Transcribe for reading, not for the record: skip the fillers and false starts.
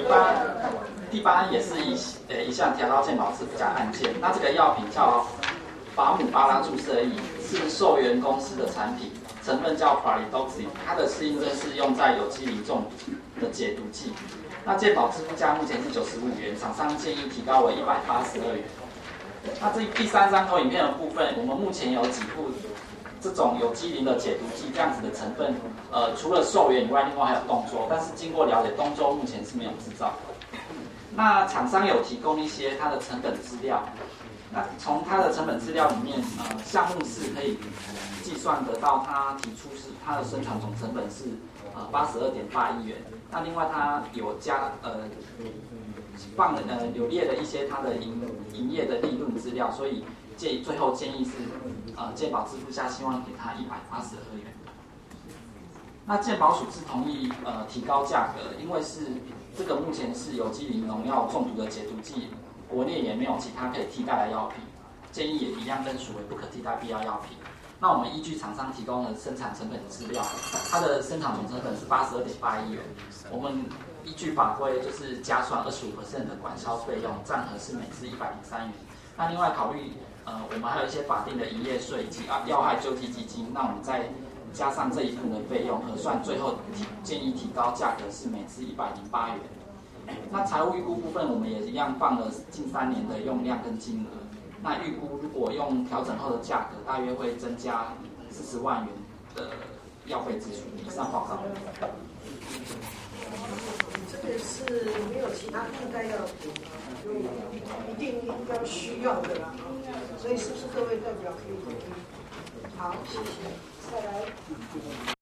第八也是一项调高健保支付价案件。那这个药品叫法姆巴拉注射液，是寿源公司的产品，成分叫 Pralidoxin， 它的适应症是用在有机磷中毒的解毒剂。那健保支付价目前是95元，厂商建议提高为182元。那这第三张投影片的部分，我们目前有几部这种有机磷的解毒剂这样子的成分，除了寿源以外，另外还有东周，但是经过了解，东周目前是没有制造的。那厂商有提供一些它的成本资料，那从它的成本资料里面，项目是可以计算得到，它提出是它的生产总成本是82.8亿元。那另外它有有列了一些它的营业的利润资料，所以最后建议是健保支付下希望给它182元。那健保署是同意提高价格，因为是这个目前是有机磷农药中毒的解毒剂，国内也没有其他可以替代的药品，建议也一样认属为不可替代必要药品。那我们依据厂商提供的生产成本资料，它的生产总成本是82.8亿元，我们依据法规就是加算25% 的管销费用，占合是每支103元。那另外考虑我们还有一些法定的营业税及药害救济基金，那我们再加上这一部分的费用核算，最后建议提高价格是每支108元。那财务预估部分，我们也一样放了近3年的用量跟金额。那预估如果用调整后的价格，大约会增加40万元的药费支出。以上报告。 这个是没有其他替代药品，就一定应该需要的啦。所以是不是各位代表可以？好，谢谢。再来。